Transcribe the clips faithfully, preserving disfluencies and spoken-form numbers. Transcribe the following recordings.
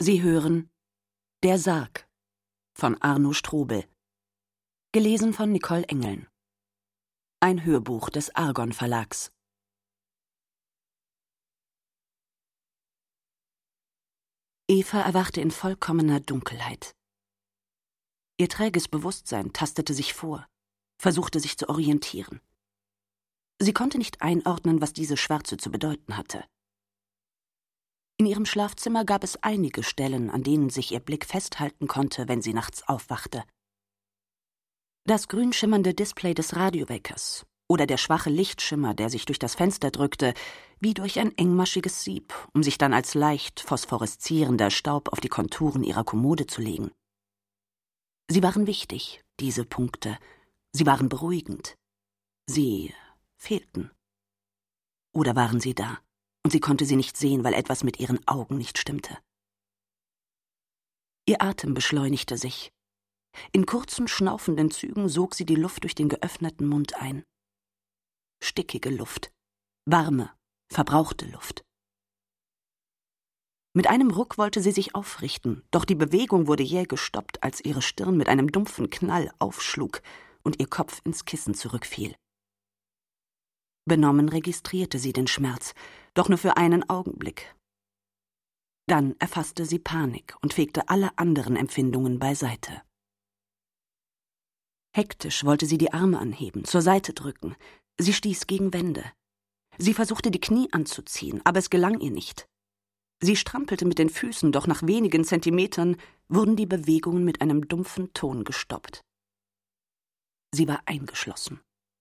Sie hören Der Sarg von Arno Strobel, gelesen von Nicole Engeln. Ein Hörbuch des Argon Verlags. Eva erwachte in vollkommener Dunkelheit. Ihr träges Bewusstsein tastete sich vor, versuchte sich zu orientieren. Sie konnte nicht einordnen, was diese Schwärze zu bedeuten hatte. In ihrem Schlafzimmer gab es einige Stellen, an denen sich ihr Blick festhalten konnte, wenn sie nachts aufwachte. Das grün schimmernde Display des Radioweckers oder der schwache Lichtschimmer, der sich durch das Fenster drückte, wie durch ein engmaschiges Sieb, um sich dann als leicht phosphoreszierender Staub auf die Konturen ihrer Kommode zu legen. Sie waren wichtig, diese Punkte. Sie waren beruhigend. Sie fehlten. Oder waren sie da, und sie konnte sie nicht sehen, weil etwas mit ihren Augen nicht stimmte. Ihr Atem beschleunigte sich. In kurzen, schnaufenden Zügen sog sie die Luft durch den geöffneten Mund ein. Stickige Luft, warme, verbrauchte Luft. Mit einem Ruck wollte sie sich aufrichten, doch die Bewegung wurde jäh gestoppt, als ihre Stirn mit einem dumpfen Knall aufschlug und ihr Kopf ins Kissen zurückfiel. Benommen registrierte sie den Schmerz, doch nur für einen Augenblick. Dann erfasste sie Panik und fegte alle anderen Empfindungen beiseite. Hektisch wollte sie die Arme anheben, zur Seite drücken. Sie stieß gegen Wände. Sie versuchte, die Knie anzuziehen, aber es gelang ihr nicht. Sie strampelte mit den Füßen, doch nach wenigen Zentimetern wurden die Bewegungen mit einem dumpfen Ton gestoppt. Sie war eingeschlossen.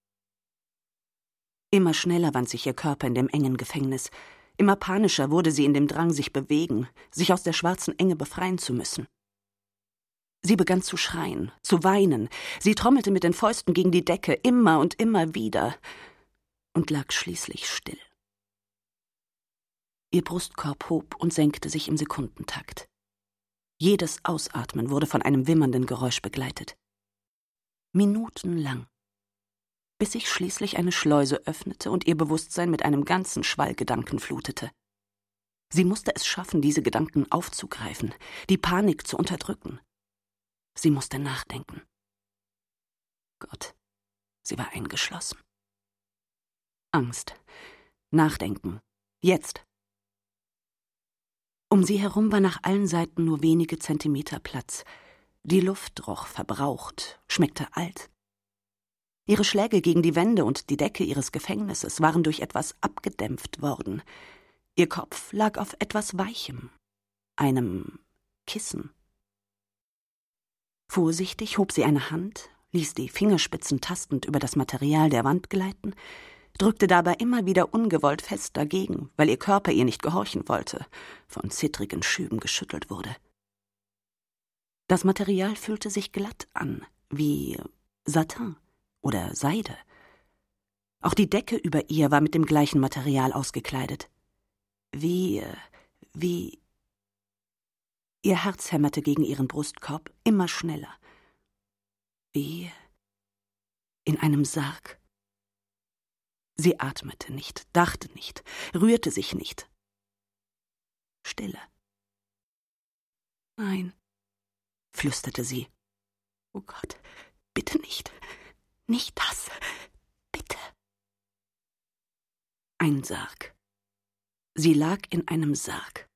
Immer schneller wand sich ihr Körper in dem engen Gefängnis. Immer panischer wurde sie in dem Drang, sich bewegen, sich aus der schwarzen Enge befreien zu müssen. Sie begann zu schreien, zu weinen. Sie trommelte mit den Fäusten gegen die Decke, immer und immer wieder, und lag schließlich still. Ihr Brustkorb hob und senkte sich im Sekundentakt. Jedes Ausatmen wurde von einem wimmernden Geräusch begleitet. Minutenlang, bis sich schließlich eine Schleuse öffnete und ihr Bewusstsein mit einem ganzen Schwall Gedanken flutete. Sie musste es schaffen, diese Gedanken aufzugreifen, die Panik zu unterdrücken. Sie musste nachdenken. Gott, sie war eingeschlossen. Angst, Nachdenken, jetzt. Um sie herum war nach allen Seiten nur wenige Zentimeter Platz. Die Luft roch verbraucht, schmeckte alt. Ihre Schläge gegen die Wände und die Decke ihres Gefängnisses waren durch etwas abgedämpft worden. Ihr Kopf lag auf etwas Weichem, einem Kissen. Vorsichtig hob sie eine Hand, ließ die Fingerspitzen tastend über das Material der Wand gleiten, drückte dabei immer wieder ungewollt fest dagegen, weil ihr Körper ihr nicht gehorchen wollte, von zittrigen Schüben geschüttelt wurde. Das Material fühlte sich glatt an, wie Satin oder Seide. Auch die Decke über ihr war mit dem gleichen Material ausgekleidet. Wie, wie... Ihr Herz hämmerte gegen ihren Brustkorb immer schneller. Wie in einem Sarg. Sie atmete nicht, dachte nicht, rührte sich nicht. Stille. Nein, flüsterte sie. Oh Gott, bitte nicht, nicht das, bitte. Ein Sarg. Sie lag in einem Sarg.